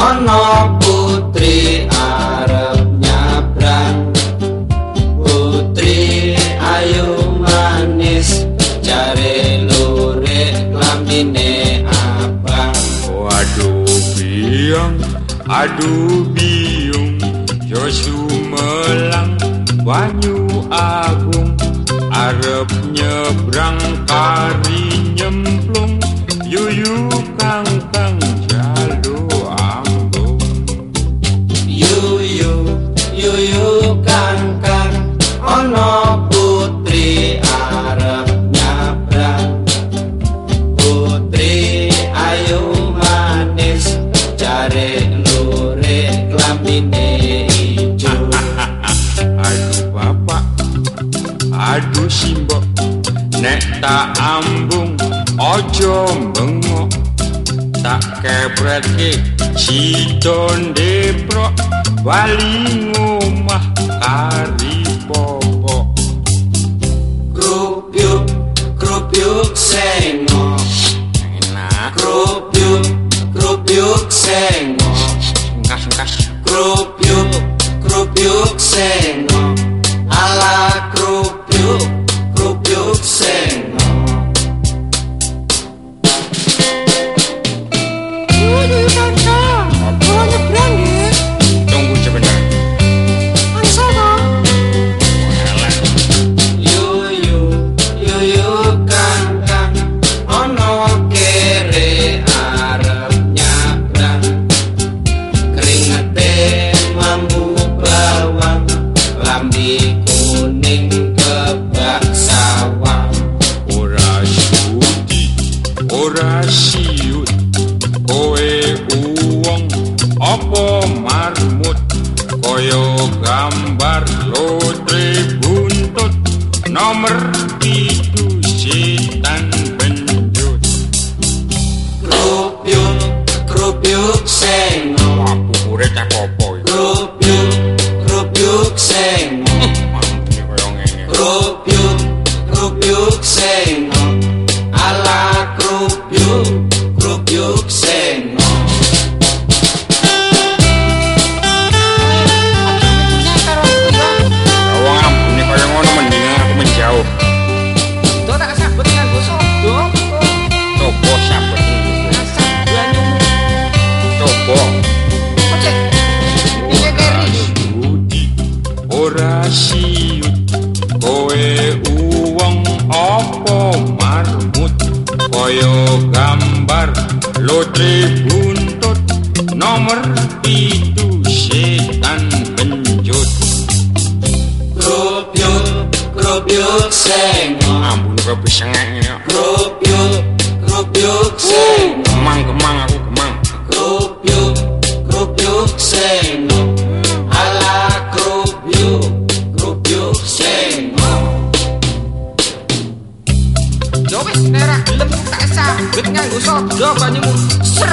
Ana putri arep nyabrang, putri ayu manis, jare lurik lambine abang. Waduh biung, yo sumelang Banyu Agung, arep nyebrang kari nyemplung, yuyu kangkang jalu ambung. Yuyu kangkang, ana putri arep nyabrang, putri ayu manis, jare lurik lambine ijo. Aduh bapak, aduh simbok, nek tak ambung ojo bengok, tak kebretke sidon deprok, bali ngomah kari popok. Krupyuk sengok, Enak, krupyuk sengok, engkas. krupyuk sengok, ala krupyuk sengok. Tunggu sebentar. Yuyu kangkang, ana kere arep nyabrang, keringete mambu bawang, lambi kuning kebak sawang. Ora siut, kowe uwong apa marmut, koyo gambar lotre buntut, nomor 7 setan benjut. Krupyuk sengok, Wah, bubure cak apa iki? krupyuk sengok, Mampune koyo ngene. krupyuk sengok, ala krupyuk sengok. Wong ambune koyo ngono mendingan aku menjauh. Do tak sabut nganggo sodok. Coba sabet ngono. Asap banyu. Coba. Ocek. Iki keri. Ora siut, kowe uwong apa marmut, koyo gambar lotre buntut, nomor 7 setan benjut. Krupyuk sengok, Ampun kok bisa ngene. krupyuk sengok, Kemang aku kemang. krupyuk sengok, ala krupyuk sengok. Yo wis nek ra gelem tak sabut nganggo sodok banyumu. Ser.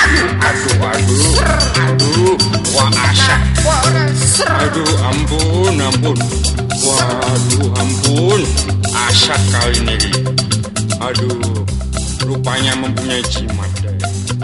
Aduh, wah asak. Wah ora ser. Aduh, ampun. Waduh, ampun. Asak kali ini. Aduh, rupanya mempunyai jimat deh.